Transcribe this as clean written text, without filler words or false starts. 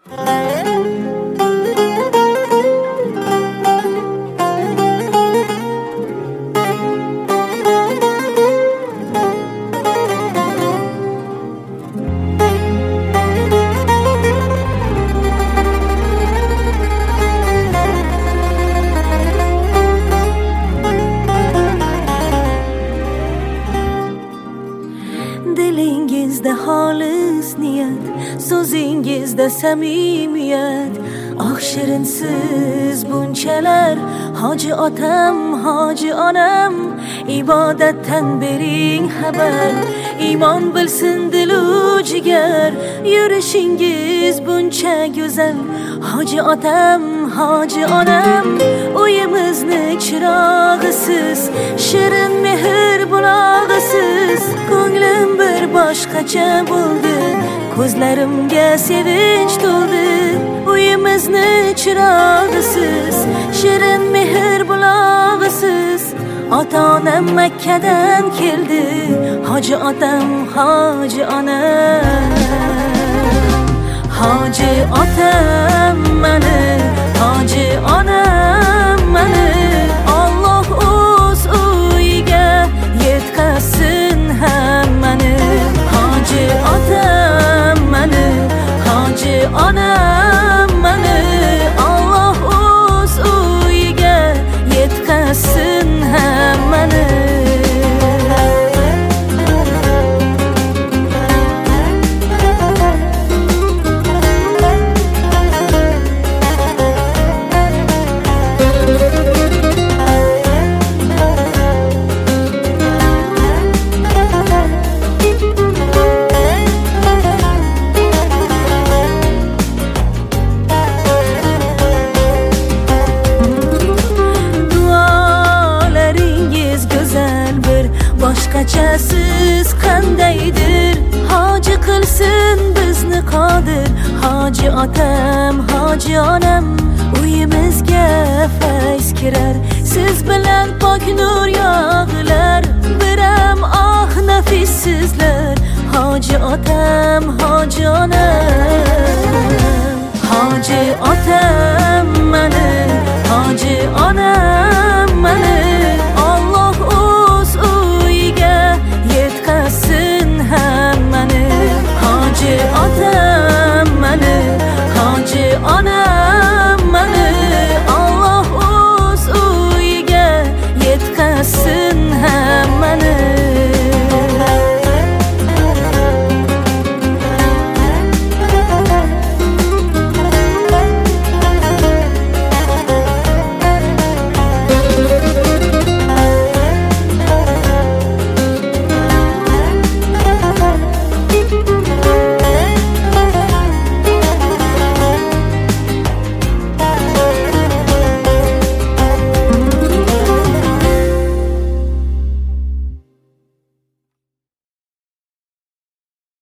Dilingizda xolis niyat, so'zingizda samimiyat. Ah shirinsiz bunchalar, hoji otam, hoji onam. Ibodatdan bering xabar, iymon bilsin dilu jigar. Yurishingiz buncha go'zal, hoji otam, hoji onam. Uyimizni chirog'isiz, shirin mehr bulog'isiz. Ko'nglim bir boshqacha bo'ldi, ko'zlarimga sevinch to'ldi. Uyimizni chirog'isiz, shirin mehr bulog'isiz. Ota-onam Makkadan keldi, hoji otam, hoji onam. Hoji otam mani, hoji onam mani. Alloh o'z uyiga yetkazsin hammani. Hoji otam mani, hoji onam mani. Alloh o'z uyiga yetkazsin hammani. Boshqachasiz qandaydir, hoji qilsin bizni qodir. Hoji otam, hoji onam, uyimizga fayz kirar. Siz bilan pok nur yog'ilar, biram ah nafissizlar. Hoji otam, hoji onam.